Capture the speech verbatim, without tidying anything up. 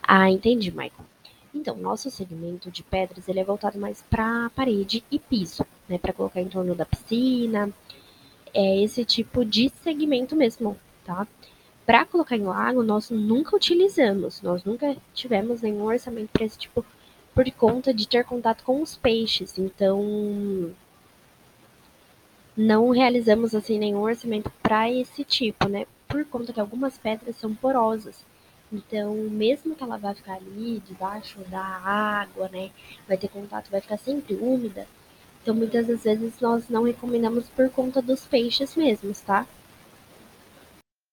Ah, entendi, Michael. Então, nosso segmento de pedras ele é voltado mais para parede e piso, né? Para colocar em torno da piscina, é esse tipo de segmento mesmo, tá? Para colocar em lago, nós nunca utilizamos, nós nunca tivemos nenhum orçamento para esse tipo, por conta de ter contato com os peixes. Então, não realizamos assim nenhum orçamento para esse tipo, né? Por conta que algumas pedras são porosas. Então, mesmo que ela vá ficar ali debaixo da água, né? Vai ter contato, vai ficar sempre úmida. Então, muitas das vezes nós não recomendamos por conta dos peixes mesmos, tá?